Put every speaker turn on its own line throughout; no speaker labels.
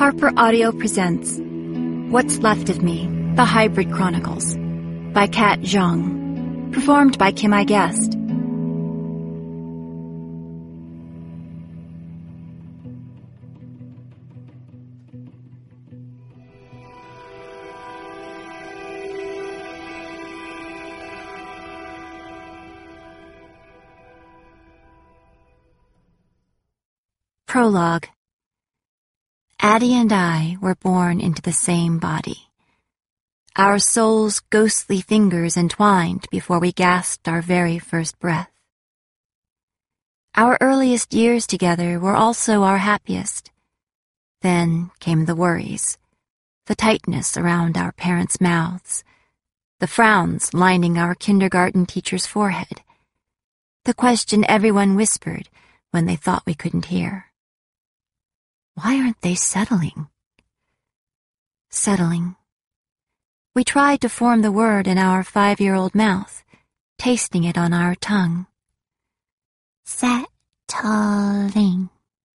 Harper Audio presents What's Left of Me, The Hybrid Chronicles by Kat Zhang, performed by Kim I Guest. Prologue. Addie and I were born into the same body. Our souls' ghostly fingers entwined before we gasped our very first breath. Our earliest years together were also our happiest. Then came the worries, the tightness around our parents' mouths, the frowns lining our kindergarten teacher's forehead, the question everyone whispered when they thought we couldn't hear. Why aren't they settling? Settling. We tried to form the word in our 5-year-old mouth, tasting it on our tongue. Settling.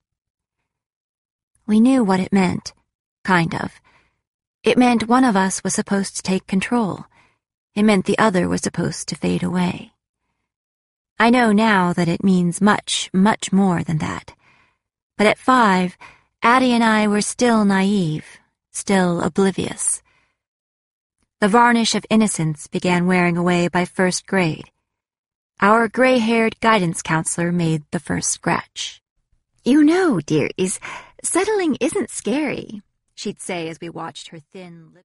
We knew what it meant, kind of. It meant one of us was supposed to take control. It meant the other was supposed to fade away. I know now that it means much, much more than that. But at 5, Addie and I were still naive, still oblivious. The varnish of innocence began wearing away by 1st grade. Our gray-haired guidance counselor made the first scratch. "You know, dearies, settling isn't scary," she'd say as we watched her thin lip.